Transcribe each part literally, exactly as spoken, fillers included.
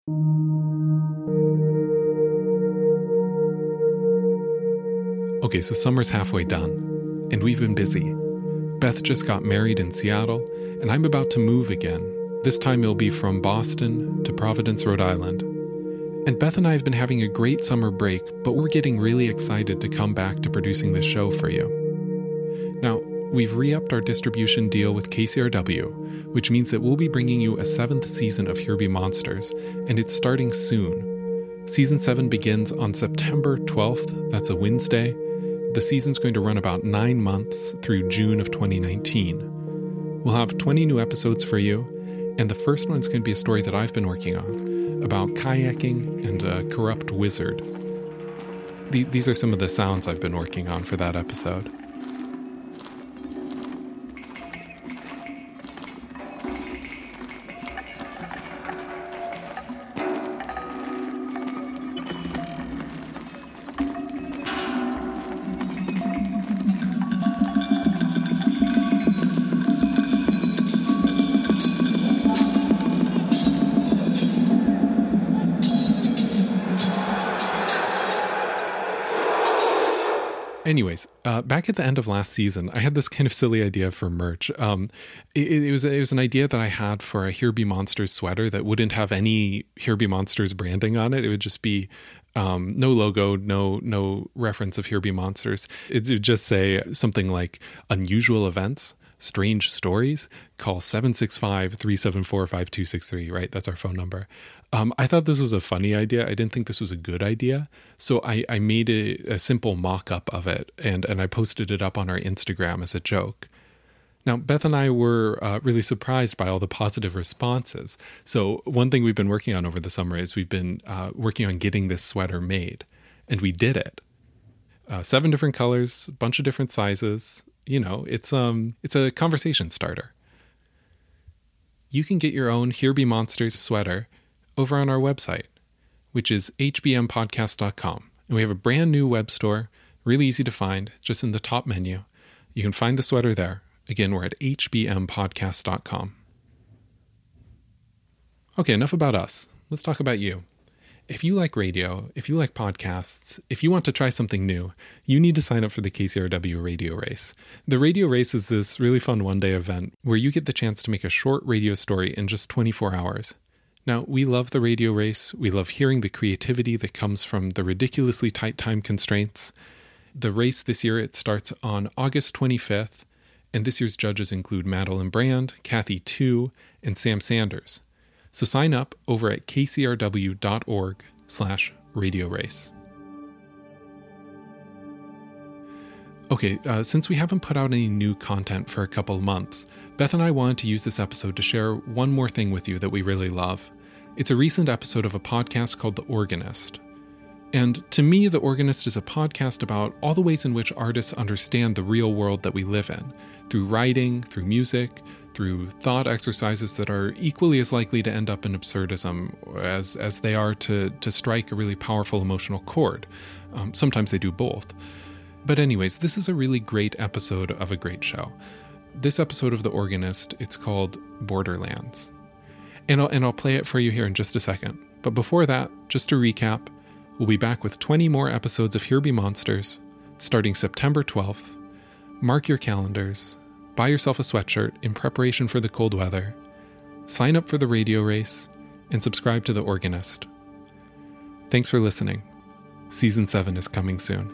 Okay, so summer's halfway done, and we've been busy. Beth just got married in Seattle, and I'm about to move again. This time it'll be from Boston to Providence, Rhode Island. And Beth and I have been having a great summer break, but we're getting really excited to come back to producing this show for you. Now, we've re-upped our distribution deal with K C R W, which means that we'll be bringing you a seventh season of Here Be Monsters, and it's starting soon. Season seven begins on September twelfth, that's a Wednesday. The season's going to run about nine months through June of twenty nineteen. We'll have twenty new episodes for you, and the first one's going to be a story that I've been working on, about kayaking and a corrupt wizard. The, these are some of the sounds I've been working on for that episode. Anyways, uh, back at the end of last season, I had this kind of silly idea for merch. Um, it, it was it was an idea that I had for a Here Be Monsters sweater that wouldn't have any Here Be Monsters branding on it. It would just be um, no logo, no no reference of Here Be Monsters. It would just say something like unusual events, strange stories. Call seven six five, three seven four, five two six three, right? That's our phone number. Um, I thought this was a funny idea. I didn't think this was a good idea. So I, I made a, a simple mock-up of it, and, and I posted it up on our Instagram as a joke. Now, Beth and I were uh, really surprised by all the positive responses. So one thing we've been working on over the summer is we've been uh, working on getting this sweater made, and we did it. Uh, seven different colors, a bunch of different sizes. You know, it's um, it's a conversation starter. You can get your own Here Be Monsters sweater over on our website, which is h b m podcast dot com. And we have a brand new web store, really easy to find, just in the top menu. You can find the sweater there. Again, we're at h b m podcast dot com. Okay, enough about us. Let's talk about you. If you like radio, if you like podcasts, if you want to try something new, you need to sign up for the K C R W Radio Race. The Radio Race is this really fun one-day event where you get the chance to make a short radio story in just twenty-four hours. Now, we love the Radio Race. We love hearing the creativity that comes from the ridiculously tight time constraints. The race this year, it starts on August twenty-fifth, and this year's judges include Madeline Brand, Kathy Tu, and Sam Sanders. So sign up over at k c r w dot org slash radio race. Okay, uh, since we haven't put out any new content for a couple of months, Beth and I wanted to use this episode to share one more thing with you that we really love. It's a recent episode of a podcast called The Organist. And to me, The Organist is a podcast about all the ways in which artists understand the real world that we live in, through writing, through music, through thought exercises that are equally as likely to end up in absurdism as, as they are to, to strike a really powerful emotional chord. Um, sometimes they do both. But anyways, this is a really great episode of a great show. This episode of The Organist, it's called Borderlands. And I'll, and I'll play it for you here in just a second. But before that, just to recap, we'll be back with twenty more episodes of Here Be Monsters, starting September twelfth. Mark your calendars, buy yourself a sweatshirt in preparation for the cold weather, sign up for the Radio Race, and subscribe to The Organist. Thanks for listening. Season seven is coming soon.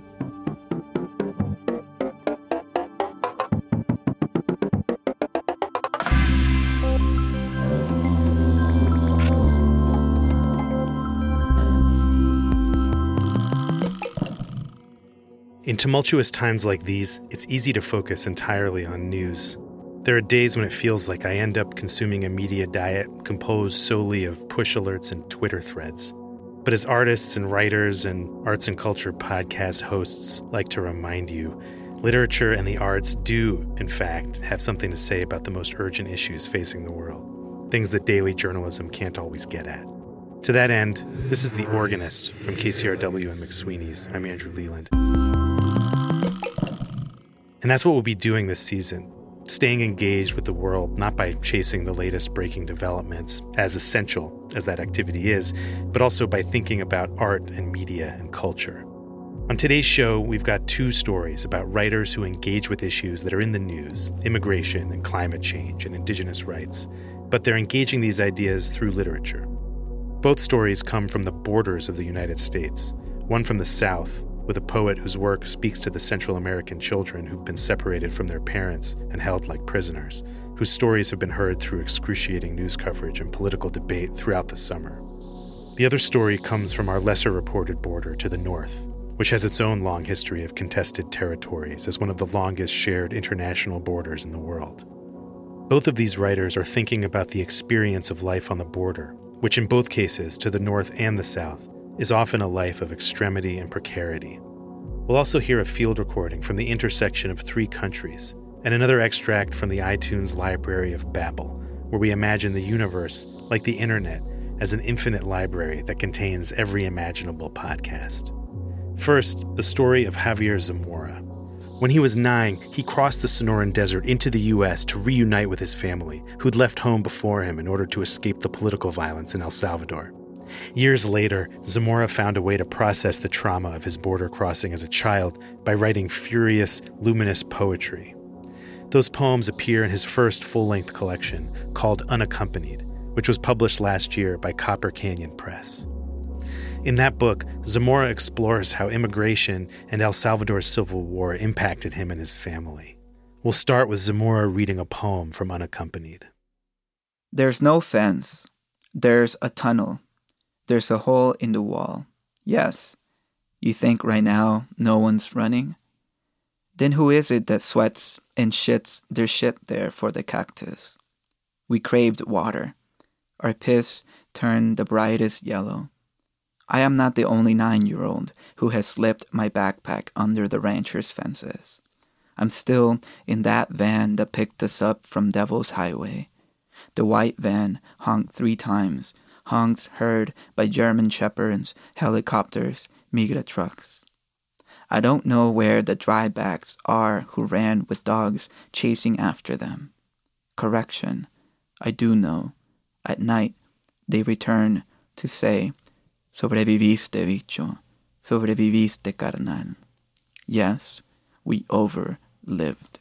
In tumultuous times like these, it's easy to focus entirely on news. There are days when it feels like I end up consuming a media diet composed solely of push alerts and Twitter threads. But as artists and writers and arts and culture podcast hosts like to remind you, literature and the arts do, in fact, have something to say about the most urgent issues facing the world, things that daily journalism can't always get at. To that end, this is The Organist from K C R W and McSweeney's. I'm Andrew Leland. And that's what we'll be doing this season. staying engaged with the world not by chasing the latest breaking developments, as essential as that activity is, but also by thinking about art and media and culture. On today's show, we've got two stories about writers who engage with issues that are in the news, immigration and climate change and indigenous rights, but they're engaging these ideas through literature. Both stories come from the borders of the United States, one from the South, with a poet whose work speaks to the Central American children who've been separated from their parents and held like prisoners, whose stories have been heard through excruciating news coverage and political debate throughout the summer. The other story comes from our lesser-reported border to the north, which has its own long history of contested territories as one of the longest shared international borders in the world. Both of these writers are thinking about the experience of life on the border, which in both cases, to the north and the south, is often a life of extremity and precarity. We'll also hear a field recording from the intersection of three countries, and another extract from the iTunes library of Babel, where we imagine the universe, like the internet, as an infinite library that contains every imaginable podcast. First, the story of Javier Zamora. When he was nine, he crossed the Sonoran Desert into the U S to reunite with his family, who'd left home before him in order to escape the political violence in El Salvador. Years later, Zamora found a way to process the trauma of his border crossing as a child by writing furious, luminous poetry. Those poems appear in his first full-length collection, called Unaccompanied, which was published last year by Copper Canyon Press. In that book, Zamora explores how immigration and El Salvador's civil war impacted him and his family. We'll start with Zamora reading a poem from Unaccompanied. There's no fence. There's a tunnel. There's a hole in the wall. Yes, you think right now no one's running? Then who is it that sweats and shits their shit there for the cactus? We craved water. Our piss turned the brightest yellow. I am not the only nine-year-old who has slipped my backpack under the rancher's fences. I'm still in that van that picked us up from Devil's Highway. The white van honked three times, honks heard by German shepherds, helicopters, migra trucks. I don't know where the drybacks are who ran with dogs chasing after them. Correction, I do know. At night, they return to say, Sobreviviste, bicho. Sobreviviste, carnal. Yes, we overlived.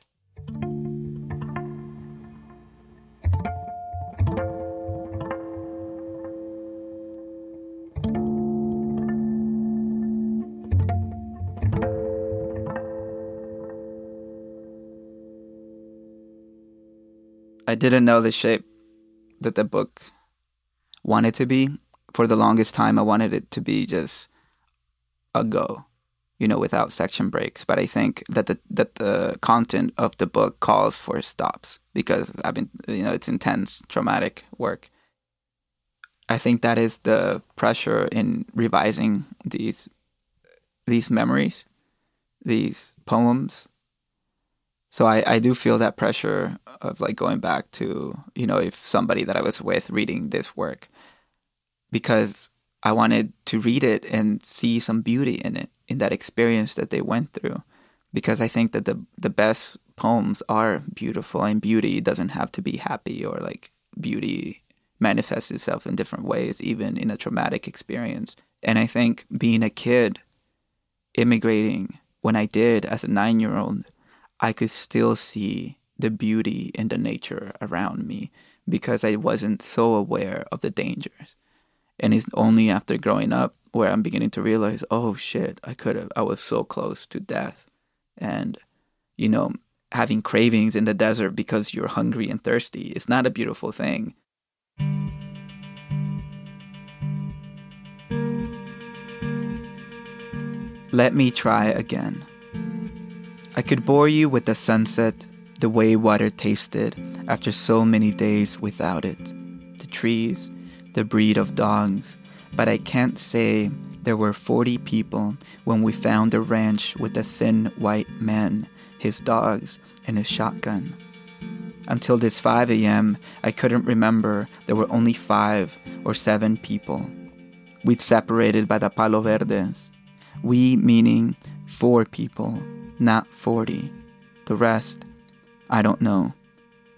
I didn't know the shape that the book wanted to be. For the longest time, I wanted it to be just a go, you know, without section breaks. But I think that the that the content of the book calls for stops because I've been, you know, it's intense, traumatic work. I think that is the pressure in revising these these memories, these poems. So I, I do feel that pressure of like going back to, you know, if somebody that I was with reading this work, because I wanted to read it and see some beauty in it, in that experience that they went through. Because I think that the the best poems are beautiful, and beauty doesn't have to be happy, or like beauty manifests itself in different ways, even in a traumatic experience. And I think being a kid, immigrating, when I did as a nine-year-old, I could still see the beauty in the nature around me because I wasn't so aware of the dangers. And it's only after growing up where I'm beginning to realize, oh shit, I could have, I was so close to death. And, you know, having cravings in the desert because you're hungry and thirsty is not a beautiful thing. Let me try again. I could bore you with the sunset, the way water tasted after so many days without it, the trees, the breed of dogs, but I can't say there were forty people when we found the ranch with the thin white man, his dogs, and his shotgun. Until this five a.m., I couldn't remember there were only five or seven people. We'd separated by the Palo Verdes. We meaning four people, not forty. The rest, I don't know.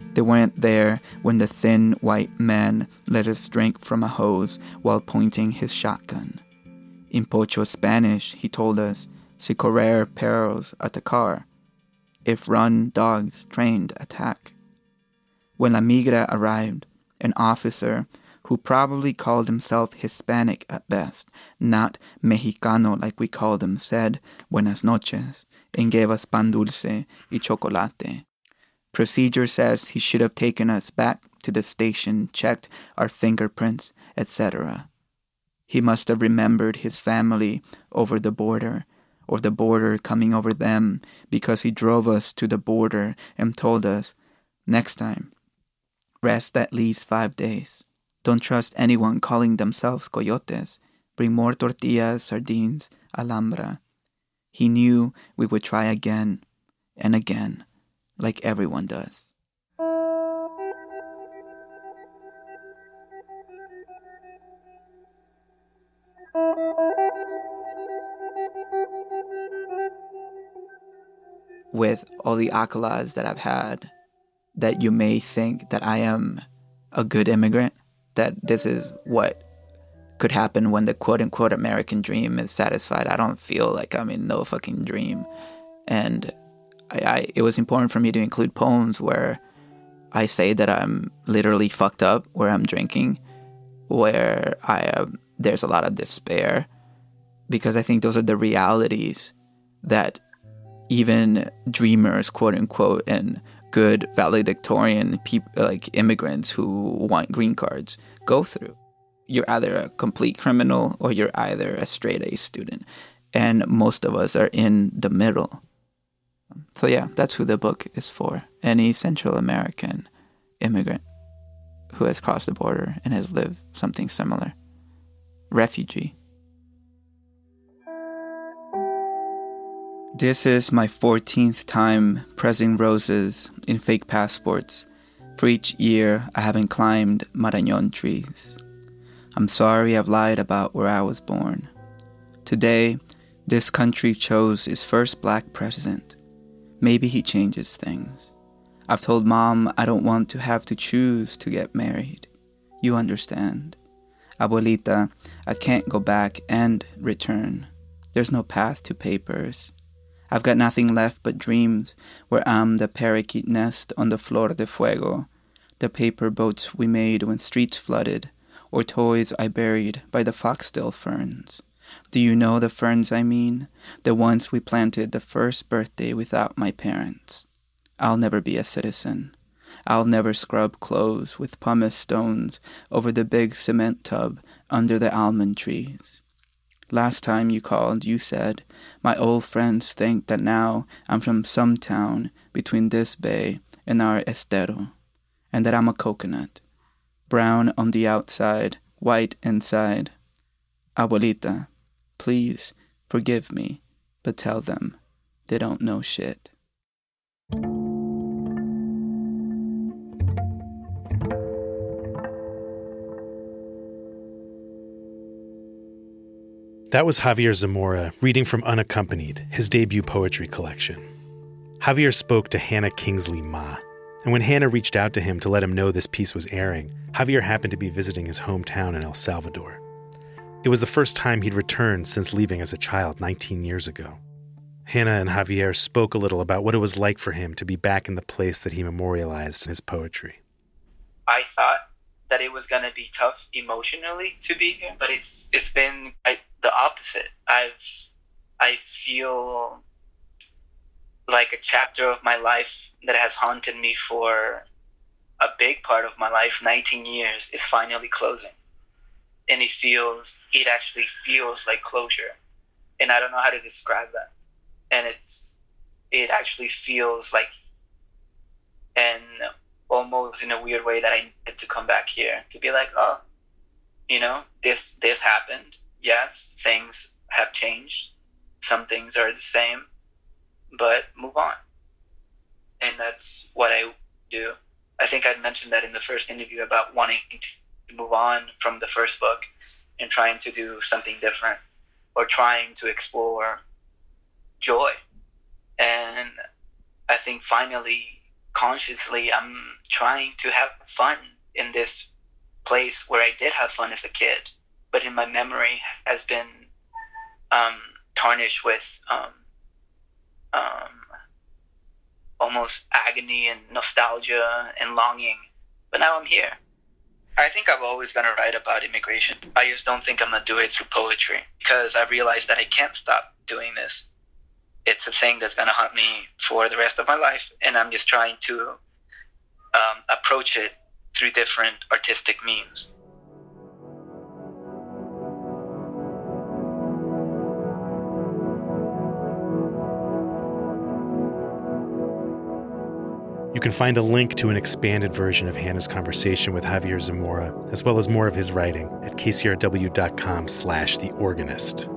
They weren't there when the thin white man let us drink from a hose while pointing his shotgun. In Pocho Spanish, he told us, "Si correr perros atacar," if run, dogs, trained, attack. When La Migra arrived, an officer who probably called himself Hispanic at best, not Mexicano like we call them, said, "Buenas noches," and gave us pan dulce y chocolate. Procedure says he should have taken us back to the station, checked our fingerprints, et cetera. He must have remembered his family over the border, or the border coming over them, because he drove us to the border and told us, "Next time, rest at least five days. Don't trust anyone calling themselves coyotes. Bring more tortillas, sardines, alhambra." He knew we would try again and again, like everyone does. With all the accolades that I've had, that you may think that I am a good immigrant, that this is what could happen when the quote-unquote American dream is satisfied. I don't feel like I'm in no fucking dream. And I, I it was important for me to include poems where I say that I'm literally fucked up, where I'm drinking, where I um, there's a lot of despair, because I think those are the realities that even dreamers, quote-unquote, and good valedictorian people, like immigrants who want green cards, go through. You're either a complete criminal or you're either a straight-A student. And most of us are in the middle. So yeah, that's who the book is for. Any Central American immigrant who has crossed the border and has lived something similar. Refugee. This is my fourteenth time pressing roses in fake passports. For each year, I haven't climbed Marañón trees. I'm sorry I've lied about where I was born. Today, this country chose its first black president. Maybe he changes things. I've told Mom I don't want to have to choose to get married. You understand. Abuelita, I can't go back and return. There's no path to papers. I've got nothing left but dreams where I'm the parakeet nest on the Flor de Fuego, the paper boats we made when streets flooded, or toys I buried by the foxtail ferns. Do you know the ferns I mean? The ones we planted the first birthday without my parents. I'll never be a citizen. I'll never scrub clothes with pumice stones over the big cement tub under the almond trees. Last time you called, you said, my old friends think that now I'm from some town between this bay and our estero, and that I'm a coconut, brown on the outside, white inside. Abuelita, please forgive me, but tell them they don't know shit. That was Javier Zamora reading from Unaccompanied, his debut poetry collection. Javier spoke to Hannah Kingsley Ma, and when Hannah reached out to him to let him know this piece was airing, Javier happened to be visiting his hometown in El Salvador. It was the first time he'd returned since leaving as a child nineteen years ago. Hannah and Javier spoke a little about what it was like for him to be back in the place that he memorialized in his poetry. I thought that it was going to be tough emotionally to be here, but it's it's been I, the opposite. I've I feel like a chapter of my life that has haunted me for a big part of my life, nineteen years, is finally closing. And it feels, it actually feels like closure. And I don't know how to describe that. And it's, it actually feels like, and almost in a weird way, that I need to come back here to be like, oh, you know, this, this happened. Yes, things have changed. Some things are the same, but move on. And that's what I do. I think I mentioned that in the first interview about wanting to move on from the first book and trying to do something different, or trying to explore joy. And I think finally consciously I'm trying to have fun in this place where I did have fun as a kid, but in my memory has been um, tarnished with um, um, almost agony and nostalgia and longing. But now I'm here. I think I'm always going to write about immigration. I just don't think I'm going to do it through poetry, because I realized that I can't stop doing this. It's a thing that's going to haunt me for the rest of my life, and I'm just trying to um, approach it through different artistic means. You can find a link to an expanded version of Hannah's conversation with Javier Zamora, as well as more of his writing, at kcrw.com slash The Organist.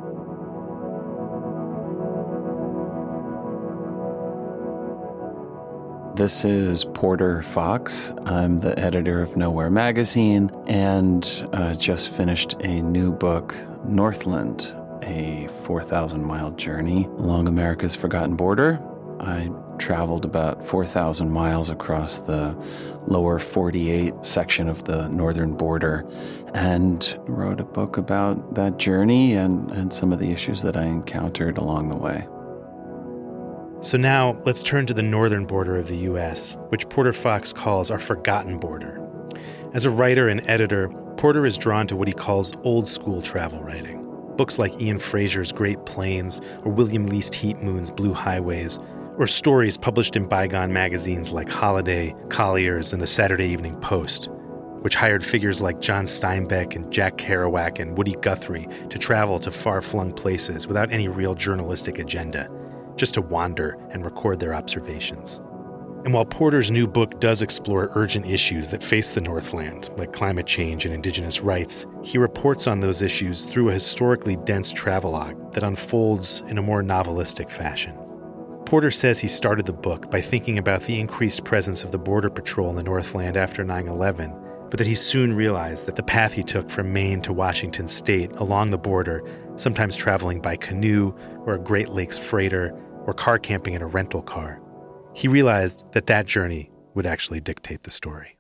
This is Porter Fox. I'm the editor of Nowhere Magazine, and uh, just finished a new book, Northland, a four thousand mile journey along America's forgotten border. I traveled about four thousand miles across the lower forty-eight section of the northern border and wrote a book about that journey and, and some of the issues that I encountered along the way. So now let's turn to the northern border of the U S, which Porter Fox calls our forgotten border. As a writer and editor, Porter is drawn to what he calls old-school travel writing. Books like Ian Fraser's Great Plains or William Least Heat Moon's Blue Highways, or stories published in bygone magazines like Holiday, Collier's, and the Saturday Evening Post, which hired figures like John Steinbeck and Jack Kerouac and Woody Guthrie to travel to far-flung places without any real journalistic agenda, just to wander and record their observations. And while Porter's new book does explore urgent issues that face the Northland, like climate change and indigenous rights, he reports on those issues through a historically dense travelogue that unfolds in a more novelistic fashion. Porter says he started the book by thinking about the increased presence of the Border Patrol in the Northland after nine eleven, but that he soon realized that the path he took from Maine to Washington state along the border, sometimes traveling by canoe or a Great Lakes freighter or car camping in a rental car, he realized that that journey would actually dictate the story.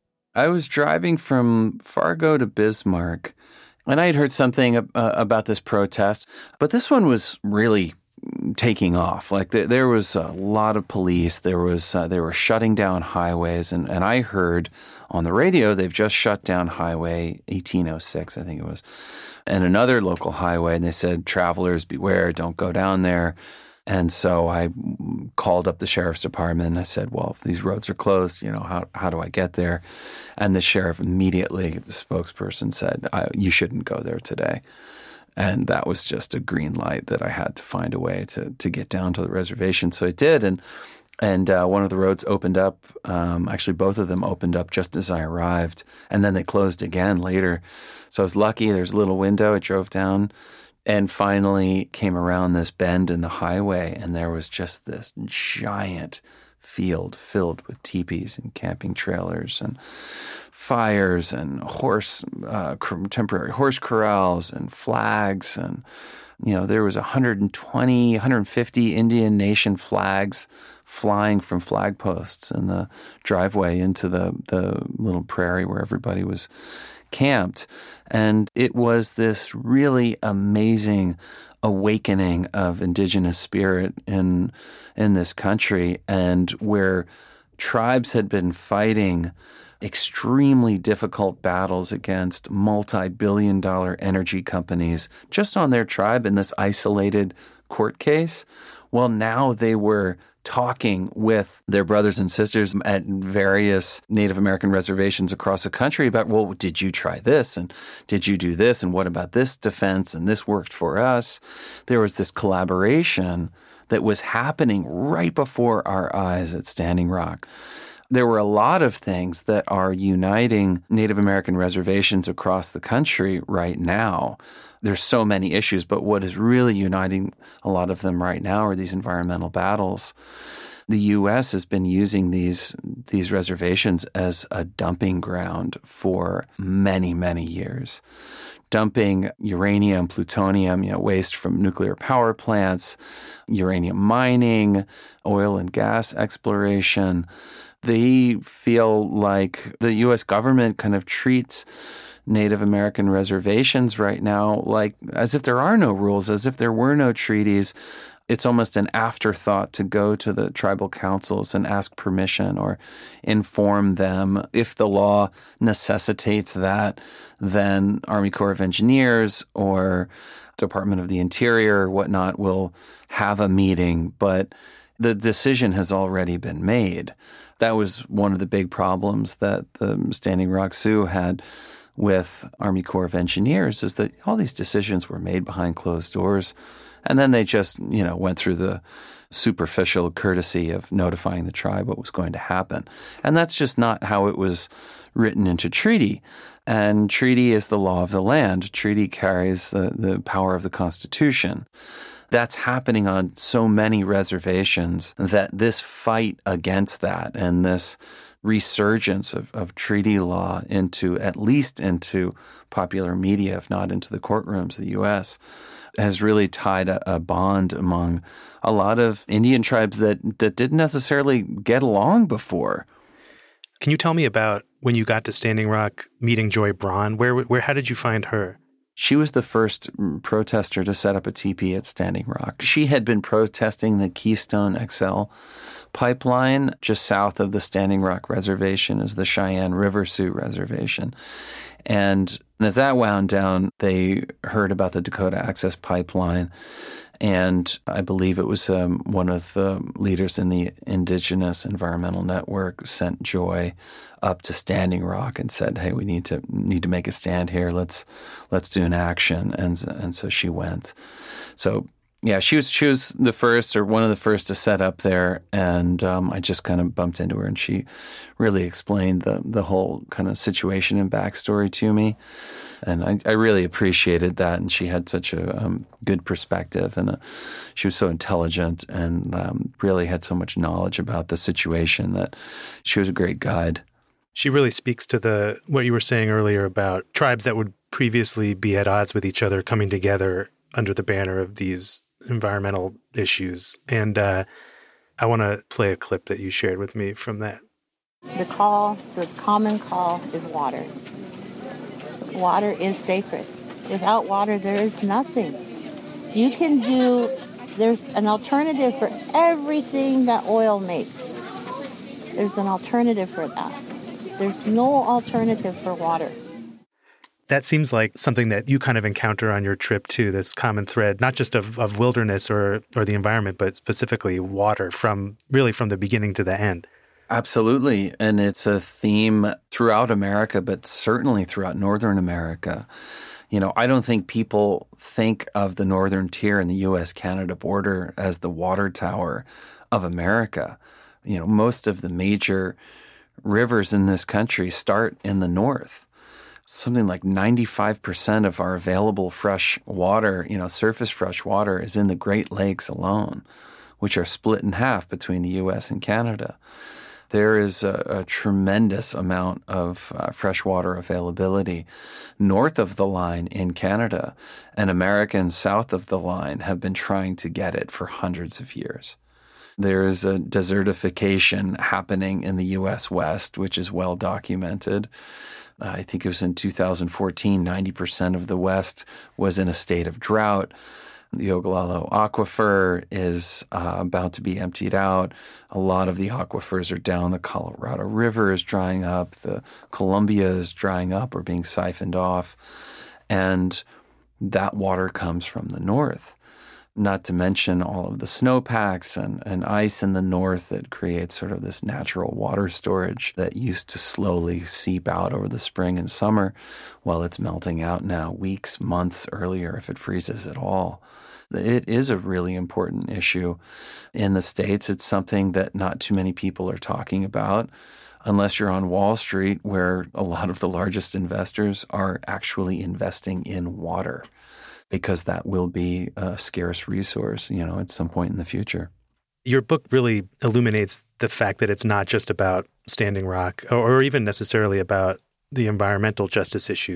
I was driving from Fargo to Bismarck, and I had heard something uh, about this protest, but this one was really taking off. Like there, there was a lot of police. There was uh, they were shutting down highways, and, and I heard on the radio they've just shut down Highway eighteen oh six, I think it was, and another local highway, and they said, travelers beware, don't go down there. And so I called up the sheriff's department and I said, well, if these roads are closed, you know, how how do I get there? And the sheriff immediately, the spokesperson said, I, you shouldn't go there today. And that was just a green light that I had to find a way to to get down to the reservation. So I did, and and uh, one of the roads opened up. Um, actually, both of them opened up just as I arrived, and then they closed again later. So I was lucky. There's a little window. I drove down and finally came around this bend in the highway, and there was just this giant field filled with teepees and camping trailers and fires and horse uh, temporary horse corrals and flags. And, you know, there was one hundred twenty, one hundred fifty Indian Nation flags flying from flag posts in the driveway into the, the little prairie where everybody was camped. And it was this really amazing awakening of indigenous spirit in in this country, and where tribes had been fighting extremely difficult battles against multi-billion dollar energy companies just on their tribe in this isolated court case. Well, now they were talking with their brothers and sisters at various Native American reservations across the country about, well, did you try this? And did you do this? And what about this defense? And this worked for us. There was this collaboration that was happening right before our eyes at Standing Rock. There were a lot of things that are uniting Native American reservations across the country right now. There's so many issues, but what is really uniting a lot of them right now are these environmental battles. The U S has been using these these reservations as a dumping ground for many, many years. dumping uranium, plutonium, you know, waste from nuclear power plants, uranium mining, oil and gas exploration. They feel like the U S government kind of treats Native American reservations right now like as if there are no rules, as if there were no treaties. It's almost an afterthought to go to the tribal councils and ask permission or inform them. If the law necessitates that, then Army Corps of Engineers or Department of the Interior or whatnot will have a meeting, but the decision has already been made. That was one of the big problems that the Standing Rock Sioux had with Army Corps of Engineers, is that all these decisions were made behind closed doors. And then they just, you know, went through the superficial courtesy of notifying the tribe what was going to happen. And that's just not how it was written into treaty. And treaty is the law of the land. Treaty carries the, the power of the Constitution. That's happening on so many reservations that this fight against that and this resurgence of, of treaty law into, at least into popular media, if not into the courtrooms of the U S, has really tied a, a bond among a lot of Indian tribes that, that didn't necessarily get along before. Can you tell me about when you got to Standing Rock, meeting Joy Braun? Where, where, how did you find her? She was the first protester to set up a teepee at Standing Rock. She had been protesting the Keystone X L pipeline just south of the Standing Rock Reservation is the Cheyenne River Sioux Reservation. And as that wound down, they heard about the Dakota Access Pipeline. And I believe it was um, one of the leaders in the Indigenous Environmental Network sent Joy up to Standing Rock and said, "Hey, we need to need to make a stand here. Let's let's do an action." And and so she went. So yeah, she was she was the first or one of the first to set up there, and um, I just kind of bumped into her, and she really explained the the whole kind of situation and backstory to me. And I, I really appreciated that. And she had such a um, good perspective. And uh, she was so intelligent and um, really had so much knowledge about the situation that she was a great guide. She really speaks to the what you were saying earlier about tribes that would previously be at odds with each other coming together under the banner of these environmental issues. And uh, I want to play a clip that you shared with me from that. The call, the common call is water. Water is sacred. Without water, there is nothing. You can do, there's an alternative for everything that oil makes. There's an alternative for that. There's no alternative for water. That seems like something that you kind of encounter on your trip too, this common thread, not just of, of wilderness or, or the environment, but specifically water from really from the beginning to the end. Absolutely. And it's a theme throughout America, but certainly throughout Northern America. You know, I don't think people think of the Northern Tier and the U S Canada border as the water tower of America. You know, most of the major rivers in this country start in the north. Something like ninety-five percent of our available fresh water, you know, surface fresh water is in the Great Lakes alone, which are split in half between the U S and Canada. There is a, a tremendous amount of uh, freshwater availability north of the line in Canada, and Americans south of the line have been trying to get it for hundreds of years. There is a desertification happening in the U S West, which is well documented. Uh, I think it was in two thousand fourteen, ninety percent of the West was in a state of drought. The Ogallala Aquifer is uh, about to be emptied out. A lot of the aquifers are down. The Colorado River is drying up. The Columbia is drying up or being siphoned off. And that water comes from the north. Not to mention all of the snowpacks and, and ice in the north that creates sort of this natural water storage that used to slowly seep out over the spring and summer. Well, it's melting out now weeks, months earlier if it freezes at all. It is a really important issue in the States. It's something that not too many people are talking about, unless you're on Wall Street, where a lot of the largest investors are actually investing in water, because that will be a scarce resource, you know, at some point in the future. Your book really illuminates the fact that it's not just about Standing Rock or, or even necessarily about the environmental justice issues.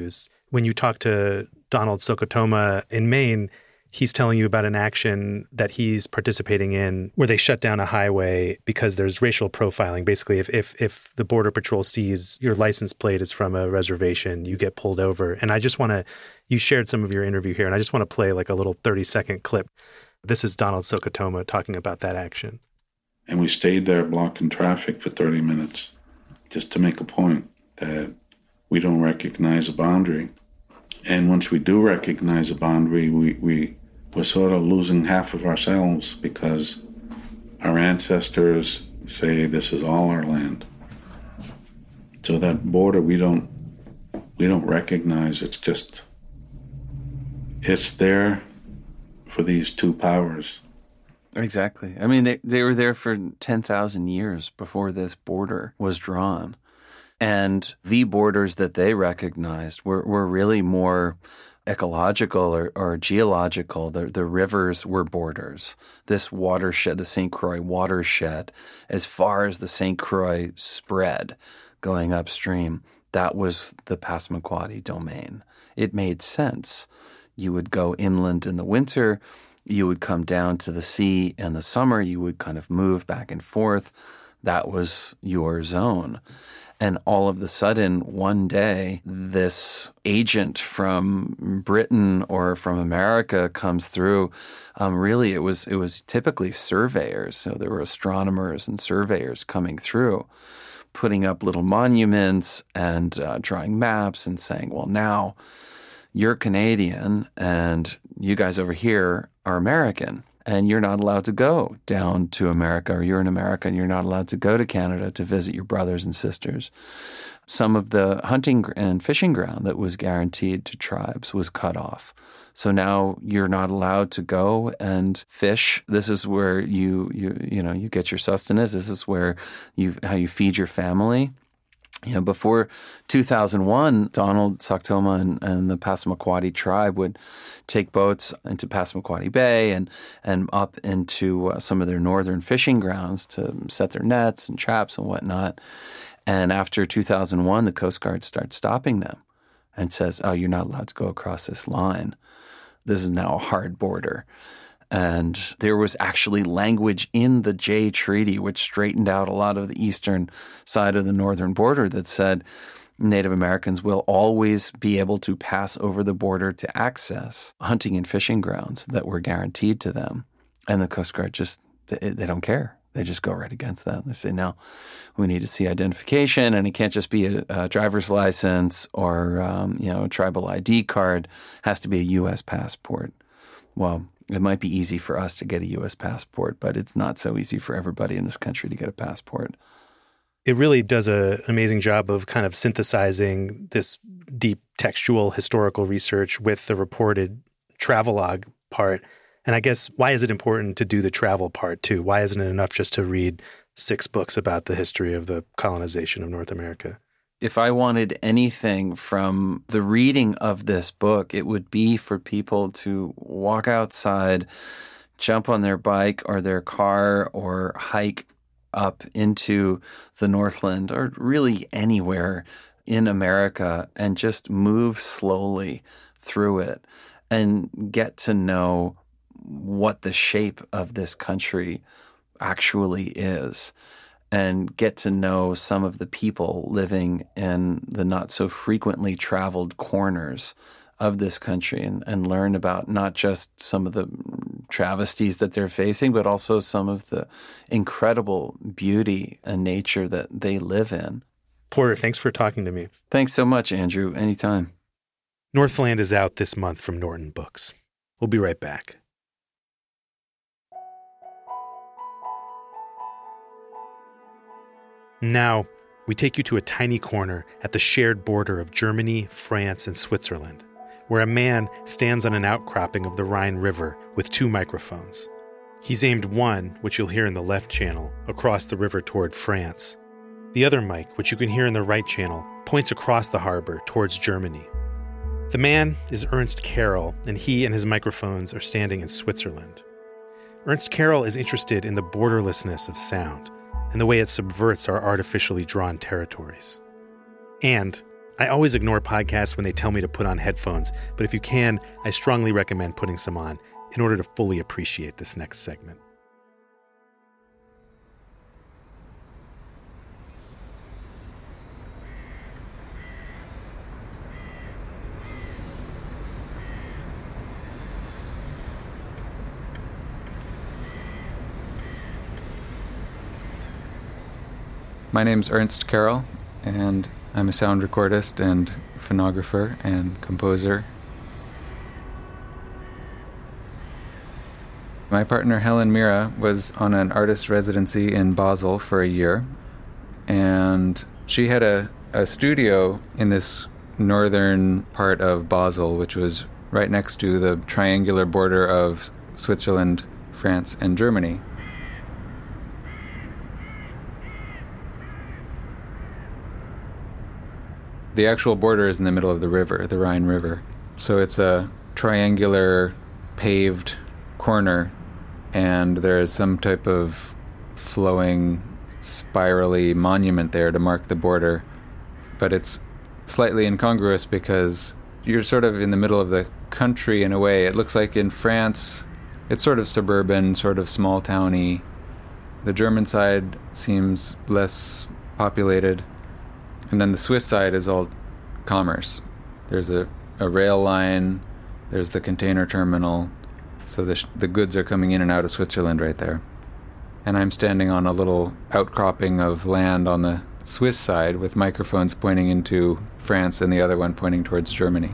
when you talk to Donald Sokotoma in Maine, he's telling you about an action that he's participating in where they shut down a highway because there's racial profiling. Basically, if if if the Border Patrol sees your license plate is from a reservation, you get pulled over. And I just want to, you shared some of your interview here, and I just want to play like a little thirty second clip. This is Donald Sokotoma talking about that action. And we stayed there blocking traffic for thirty minutes just to make a point that we don't recognize a boundary. And once we do recognize a boundary, we, we, we're sort of losing half of ourselves because our ancestors say this is all our land. So that border, we don't, we don't recognize. It's just, it's there for these two powers. Exactly. I mean, they, they were there for ten thousand years before this border was drawn. And the borders that they recognized were, were really more ecological or, or geological. The, the rivers were borders. This watershed, the Saint Croix watershed, as far as the Saint Croix spread going upstream, that was the Passamaquoddy domain. It made sense. You would go inland in the winter, you would come down to the sea in the summer, you would kind of move back and forth. That was your zone. And all of a sudden, one day, this agent from Britain or from America comes through. Um, really, it was it was typically surveyors. So there were astronomers and surveyors coming through, putting up little monuments and uh, drawing maps and saying, well, now you're Canadian and you guys over here are American. And you're not allowed to go down to America, or you're in America and you're not allowed to go to Canada to visit your brothers and sisters. Some of the hunting and fishing ground that was guaranteed to tribes was cut off. So now you're not allowed to go and fish. This is where you you you know you get your sustenance. This is where you how you feed your family. You know, before two thousand one, Donald Sokotoma and, and the Passamaquoddy tribe would take boats into Passamaquoddy Bay and and up into uh, some of their northern fishing grounds to set their nets and traps and whatnot. And after two thousand one, the Coast Guard starts stopping them and says, oh, you're not allowed to go across this line. This is now a hard border. And there was actually language in the Jay Treaty, which straightened out a lot of the eastern side of the northern border, that said Native Americans will always be able to pass over the border to access hunting and fishing grounds that were guaranteed to them. And the Coast Guard just, they, they don't care. They just go right against that. They say, no, we need to see identification, and it can't just be a, a driver's license or um, you know, a tribal I D card. It has to be a U S passport. Well, it might be easy for us to get a U S passport, but it's not so easy for everybody in this country to get a passport. It really does an amazing job of kind of synthesizing this deep textual historical research with the reported travelogue part. And I guess, why is it important to do the travel part too? Why isn't it enough just to read six books about the history of the colonization of North America? If I wanted anything from the reading of this book, it would be for people to walk outside, jump on their bike or their car, or hike up into the Northland, or really anywhere in America, and just move slowly through it and get to know what the shape of this country actually is, and get to know some of the people living in the not so frequently traveled corners of this country, and, and learn about not just some of the travesties that they're facing, but also some of the incredible beauty and nature that they live in. Porter, thanks for talking to me. Thanks so much, Andrew. Anytime. Northland is out this month from Norton Books. We'll be right back. Now, we take you to a tiny corner at the shared border of Germany, France, and Switzerland, where a man stands on an outcropping of the Rhine River with two microphones. He's aimed one, which you'll hear in the left channel, across the river toward France. The other mic, which you can hear in the right channel, points across the harbor towards Germany. The man is Ernst Carroll, and he and his microphones are standing in Switzerland. Ernst Carroll is interested in the borderlessness of sound and the way it subverts our artificially drawn territories. And I always ignore podcasts when they tell me to put on headphones, but if you can, I strongly recommend putting some on in order to fully appreciate this next segment. My name's Ernst Carroll, and I'm a sound recordist and phonographer and composer. My partner Helen Mira was on an artist residency in Basel for a year, and she had a, a studio in this northern part of Basel, which was right next to the triangular border of Switzerland, France, and Germany. The actual border is in the middle of the river, the Rhine River. So it's a triangular paved corner, and there is some type of flowing, spirally monument there to mark the border. But it's slightly incongruous because you're sort of in the middle of the country in a way. It looks like in France, it's sort of suburban, sort of small-towny. The German side seems less populated. And then the Swiss side is all commerce. There's a, a rail line, there's the container terminal, so the, sh- the goods are coming in and out of Switzerland right there. And I'm standing on a little outcropping of land on the Swiss side with microphones pointing into France and the other one pointing towards Germany.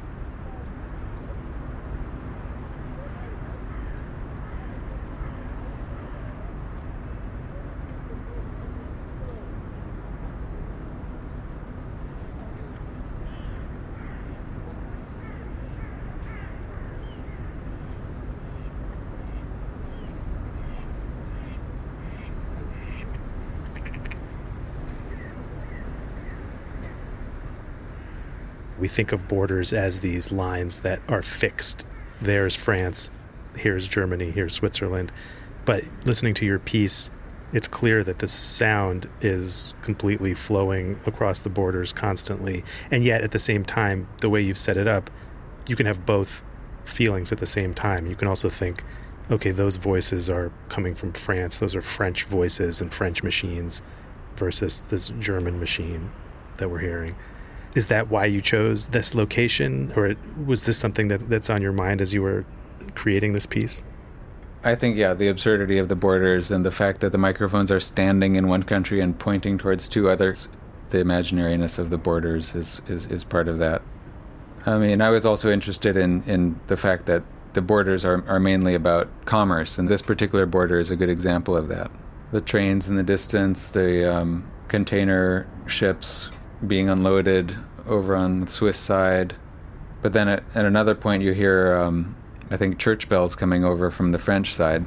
We think of borders as these lines that are fixed. There's France, here's Germany, here's Switzerland. But listening to your piece, it's clear that the sound is completely flowing across the borders constantly. And yet, at the same time, the way you've set it up, you can have both feelings at the same time. You can also think, okay, those voices are coming from France. Those are French voices and French machines versus this German machine that we're hearing. Is that why you chose this location, or was this something that, that's on your mind as you were creating this piece? I think, yeah, the absurdity of the borders and the fact that the microphones are standing in one country and pointing towards two others, the imaginariness of the borders is, is, is part of that. I mean, I was also interested in, in the fact that the borders are, are mainly about commerce, and this particular border is a good example of that. The trains in the distance, the um, container ships being unloaded over on the Swiss side. But then at, at another point you hear, um, I think, church bells coming over from the French side.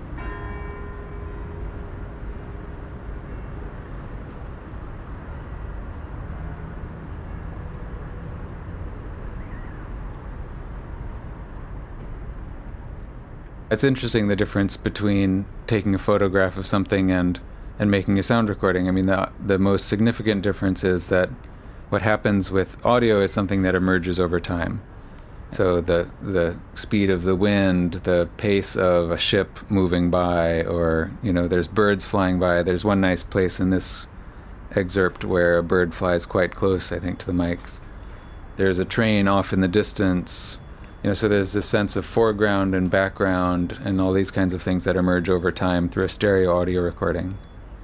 It's interesting the difference between taking a photograph of something and and making a sound recording. I mean, the the most significant difference is that what happens with audio is something that emerges over time. So the the speed of the wind, the pace of a ship moving by, or, you know, there's birds flying by. There's one nice place in this excerpt where a bird flies quite close, I think, to the mics. There's a train off in the distance. You know, so there's this sense of foreground and background and all these kinds of things that emerge over time through a stereo audio recording.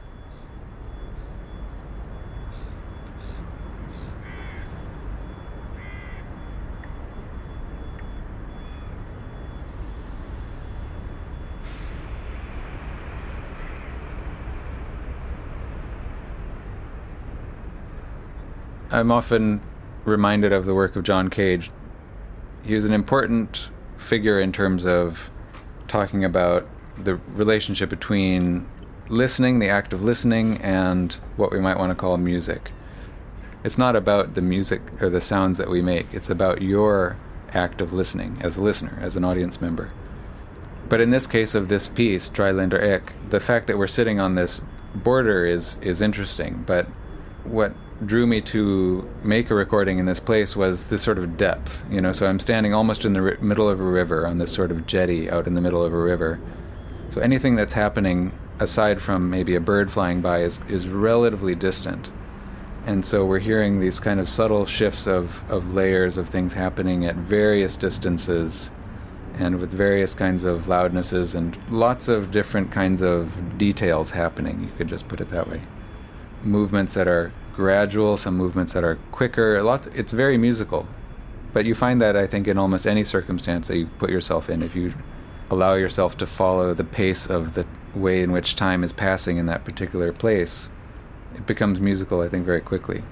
I'm often reminded of the work of John Cage. He was an important figure in terms of talking about the relationship between listening, the act of listening, and what we might want to call music. It's not about the music or the sounds that we make. It's about your act of listening as a listener, as an audience member. But in this case of this piece, Dreiländer Eck, the fact that we're sitting on this border is is interesting, but what drew me to make a recording in this place was this sort of depth, you know. So I'm standing almost in the ri- middle of a river on this sort of jetty out in the middle of a river. So anything that's happening aside from maybe a bird flying by is, is relatively distant. And so we're hearing these kind of subtle shifts of, of layers of things happening at various distances and with various kinds of loudnesses and lots of different kinds of details happening, you could just put it that way. Movements that are gradual, some movements that are quicker. Lots, it's very musical. But you find that, I think, in almost any circumstance that you put yourself in. If you allow yourself to follow the pace of the way in which time is passing in that particular place, it becomes musical, I think, very quickly.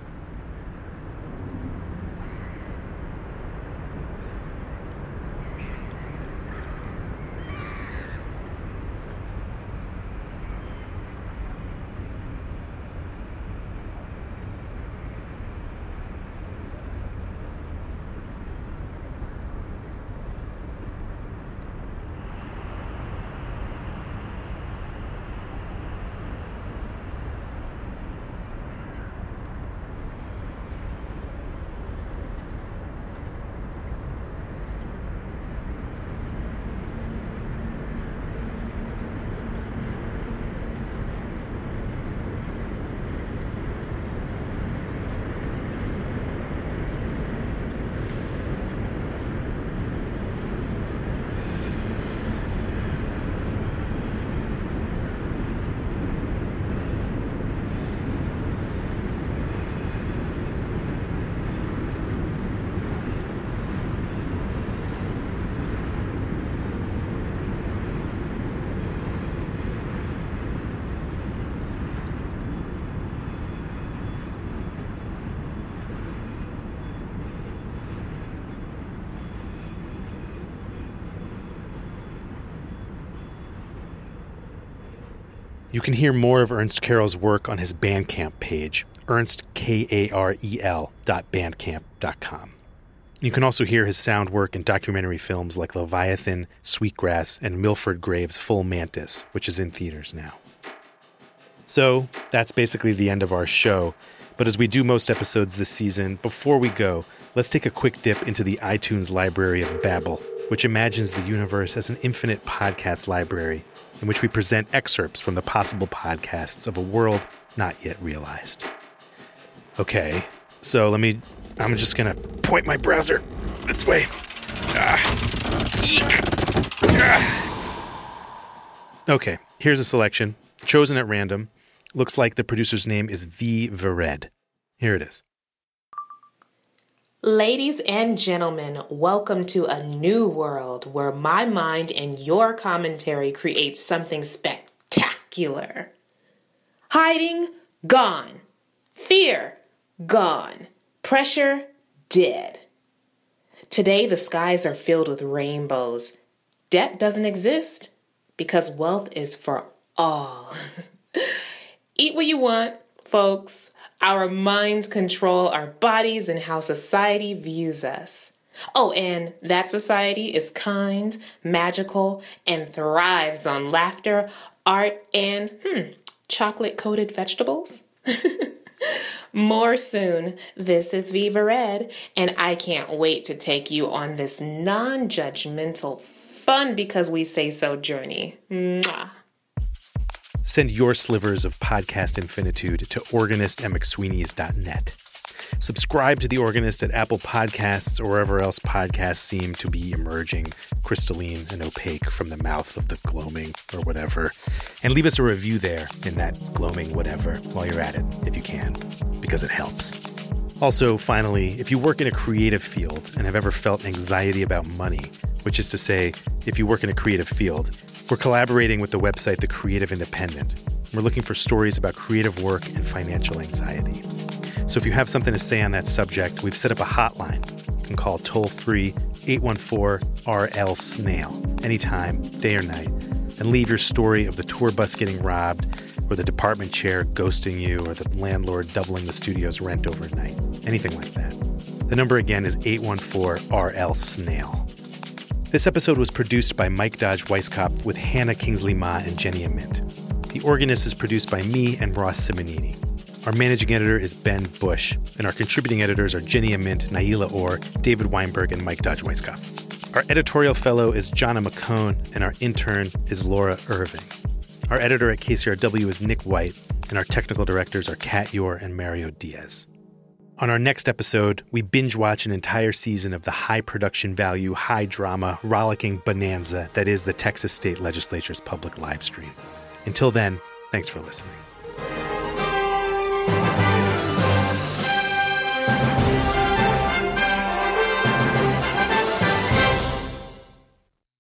You can hear more of Ernst Karel's work on his Bandcamp page, ernst, K A R E L, dot bandcamp dot com. You can also hear his sound work in documentary films like Leviathan, Sweetgrass, and Milford Graves' Full Mantis, which is in theaters now. So, that's basically the end of our show. But as we do most episodes this season, before we go, let's take a quick dip into the iTunes library of Babel, which imagines the universe as an infinite podcast library in which we present excerpts from the possible podcasts of a world not yet realized. Okay, so let me... I'm just gonna point my browser this way. Ah. Ah. Okay, here's a selection, chosen at random. Looks like the producer's name is V. Vered. Here it is. Ladies and gentlemen, welcome to a new world where my mind and your commentary create something spectacular. Hiding, gone. Fear, gone. Pressure, dead. Today the skies are filled with rainbows. Debt doesn't exist because wealth is for all. Eat what you want, folks. Our minds control our bodies and how society views us. Oh, and that society is kind, magical, and thrives on laughter, art, and, hmm, chocolate-coated vegetables. More soon. This is V. Vered, and I can't wait to take you on this non-judgmental, fun because we say so journey. Mwah. Send your slivers of podcast infinitude to organist at mcsweeneys dot net. Subscribe to The Organist at Apple Podcasts or wherever else podcasts seem to be emerging, crystalline and opaque from the mouth of the gloaming or whatever. And leave us a review there in that gloaming whatever while you're at it, if you can, because it helps. Also, finally, if you work in a creative field and have ever felt anxiety about money, which is to say, if you work in a creative field, we're collaborating with the website The Creative Independent. We're looking for stories about creative work and financial anxiety. So if you have something to say on that subject, we've set up a hotline. You can call toll-free eight one four R L snail anytime, day or night, and leave your story of the tour bus getting robbed, or the department chair ghosting you, or the landlord doubling the studio's rent overnight. Anything like that. The number again is eight one four R L snail. This episode was produced by Mike Dodge Weisskopf with Hannah Kingsley Ma and Jenny Amint. The Organist is produced by me and Ross Simonini. Our managing editor is Ben Bush, and our contributing editors are Jenny Amint, Naila Orr, David Weinberg, and Mike Dodge Weisskopf. Our editorial fellow is Jonna McCone, and our intern is Laura Irving. Our editor at K C R W is Nick White, and our technical directors are Kat Yor and Mario Diaz. On our next episode, we binge watch an entire season of the high production value, high drama, rollicking bonanza that is the Texas State Legislature's public live stream. Until then, thanks for listening.